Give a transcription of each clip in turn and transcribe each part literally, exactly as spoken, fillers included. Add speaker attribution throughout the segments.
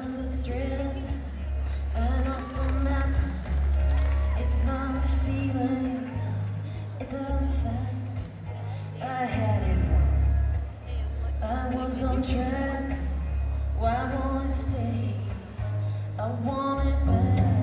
Speaker 1: lost the thread, I lost the map. It's not a feeling, it's a fact. I had it once, I was on track. Why I wanna stay, I want it back.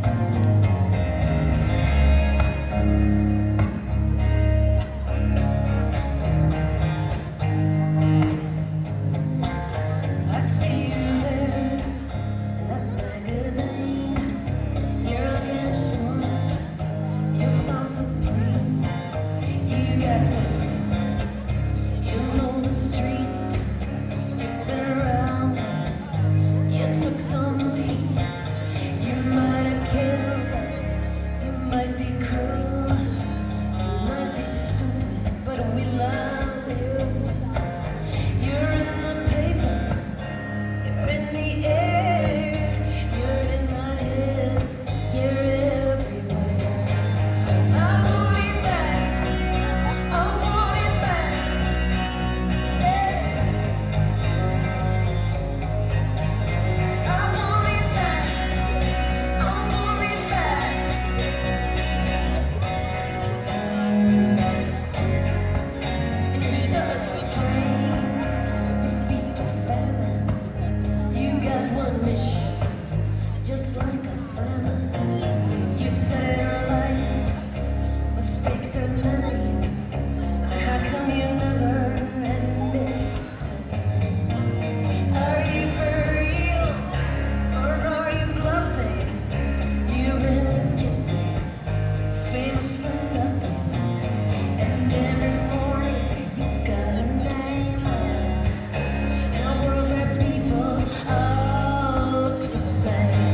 Speaker 1: Just like a salmon, you set in a life, mistakes are many. How come you never admit to me? Are you for real, or are you bluffing? You really get me, famous for nothing. And every morning you got a name, in a world where people all look the same.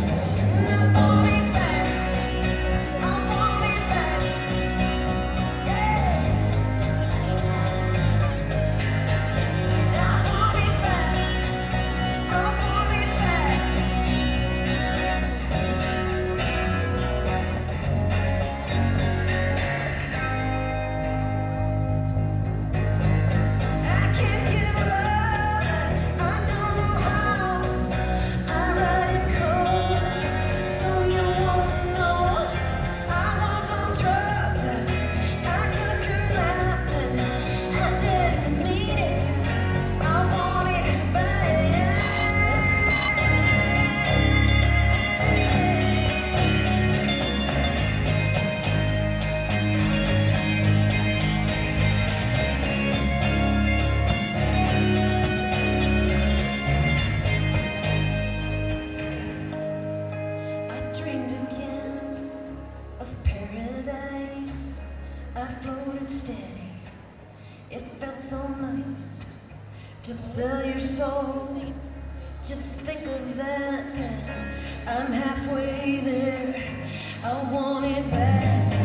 Speaker 1: I floated steady, it felt so nice to sell your soul. Just think of that, I'm halfway there, I want it back.